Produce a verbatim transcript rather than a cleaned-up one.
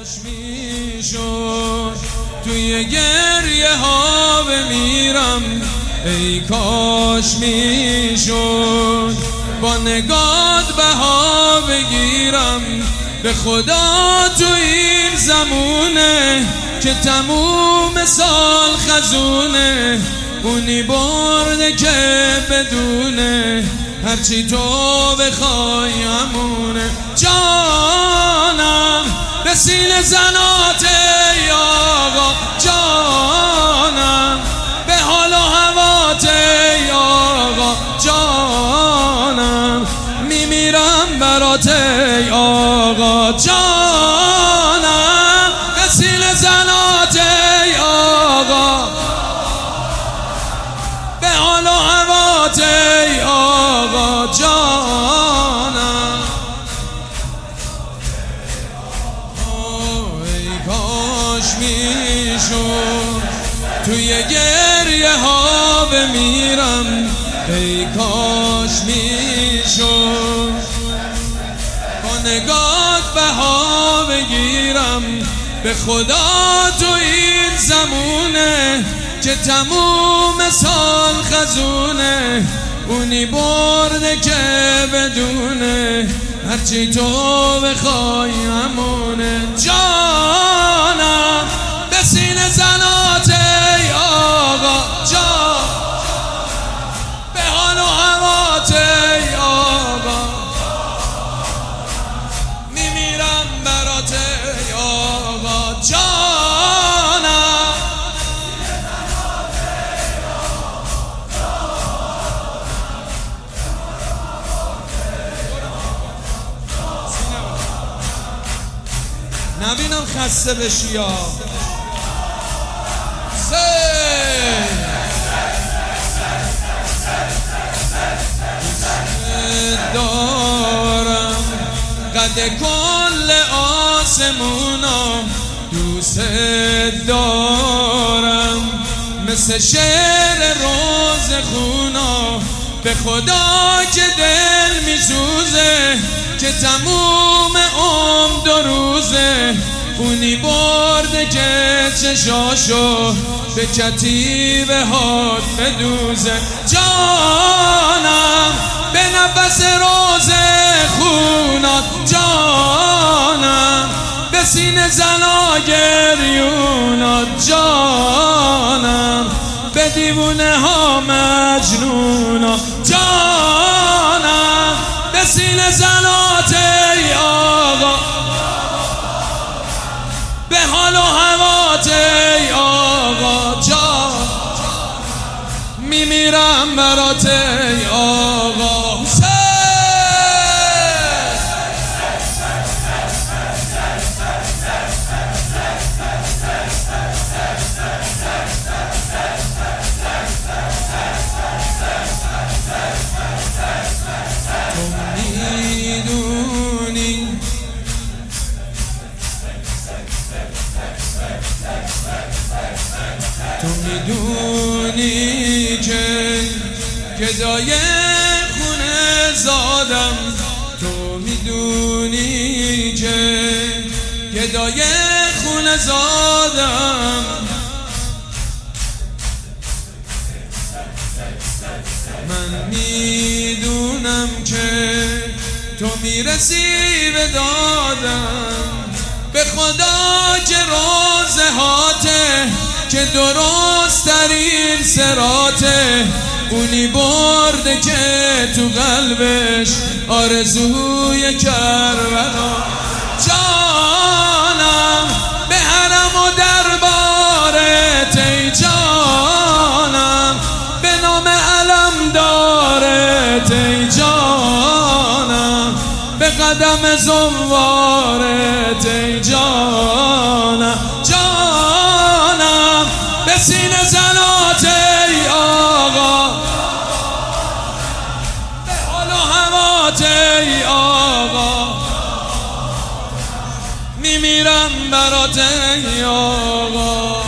میشد توی گریه ها بمیرم، ای کاش میشد با نگات بها بگیرم. به خدا تو این زمونه که تموم سال خزونه، اونی برده که بدونه هرچی تو بخوای همونه. جانم به سینه زنات ای آقا، جانم به حال و هوات ای آقا، جانم میمیرم برات ای آقا، جانم به سینه زنات ای آقا، به حال و هوات ای آقا، جانم. ای کاش میشد توی گریه ها بمیرم، ای کاش میشد با نگات بها بگیرم. به خدا تو این زمونه که تموم سال خزونه، اونی برده که بدونه هرچی تو بخوای همونه. جانم به سینه زنات ای آقا، جان به حال و هوات ای آقا، میمیرم برات ای آقا، جانم نبینم خسته بشی یا دارم قد کل آسمونا، دوست دارم مثل شعر روز خونا. به خدا که دل میسوزه که تموم عمر دو روزه، اونی برده که چشاشو به کتیبه هات بدوزه. جانم به نفس روز خونات، جانم به سینه زنا گریونات، جانم به دیوونه ها مجنونات، جانم به سینه زنات ای آقا، به حال و هوات ای آقا، جان میمیرم برات ای آقا. تو میدونی که گدای خونه زادم، تو میدونی که گدای خونه زادم. من میدونم که تو میرسی به دادم. به خدا که روزه هاته که درست ترین سراته، اونی برده که تو قلبش آرزوی کربلا. جانم به حرم و دربارت ای جانم، به نام علم دارت ای جانم، به قدم زوارت ای جانم، جانم به سینه زنات ای آقا، به حال و هوات ای آقا، میمیرم برات ای آقا.